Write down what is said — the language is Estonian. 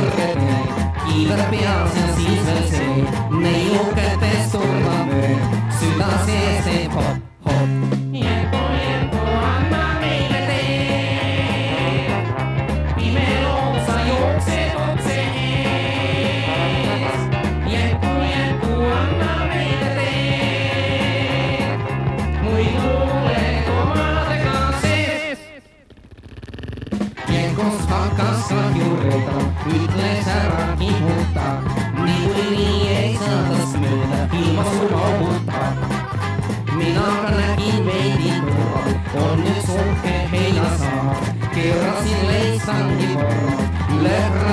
kõrgete, kiiver peas ja siis veel see, neiu kätes turvame, süda sees teeb hopp, hopp. Jänku, jänku, anna meile tee, pime loomsa jookseb otse ees. Jänku, jänku, anna meile tee, muidu oled omadega sees. Jänkos hakkas kahjureda, ütles ära kihuta, niikuinii ei saadaks mööda, ilma sul auguta. Mina ka nägin veidi kõrval, on üks uhke heinasaar, keerasin leitsangi korra, üle